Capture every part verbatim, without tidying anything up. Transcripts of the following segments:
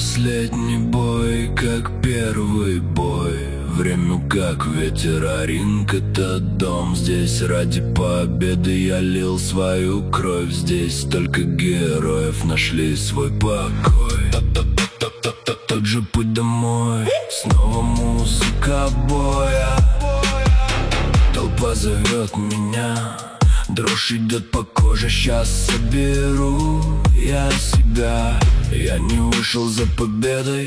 последний бой, как первый бой. Время как ветер, а ринг — это дом. Здесь ради победы я лил свою кровь. Здесь только героев нашли свой покой. Тот же путь домой, снова музыка боя. Толпа зовет меня, дрожь идет по коже. Сейчас соберу я себя. Я не вышел за победой,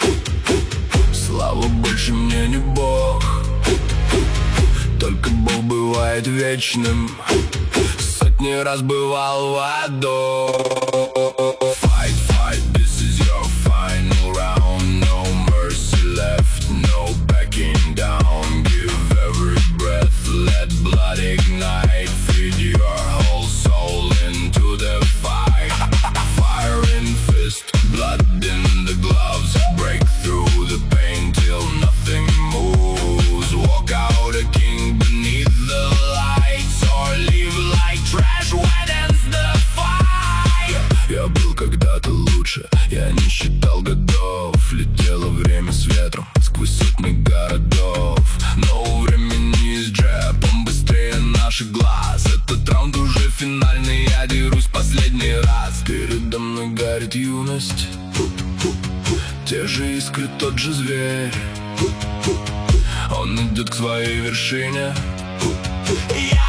слава больше мне не бог. Только Бог бывает вечным, сотни раз бывал в аду. Fight, fight, this is your final round. No mercy left, no backing down. Give every breath, let blood ignite. Feed your whole soul into the fight. Fire in fist, blood in the gloves. Break through the pain till nothing moves. Walk out a king beneath the lights, or leave like trash when ends the fight. Я был когда-то лучше, я не считал годов. Летело время с ветром сквозь сотни городов. Но у времени с джебом быстрее наших глаз. Этот раунд уже финальный, я дерусь последний раз. Передо мной горит юность, те же искры, тот же зверь. Он идет к своей вершине. Я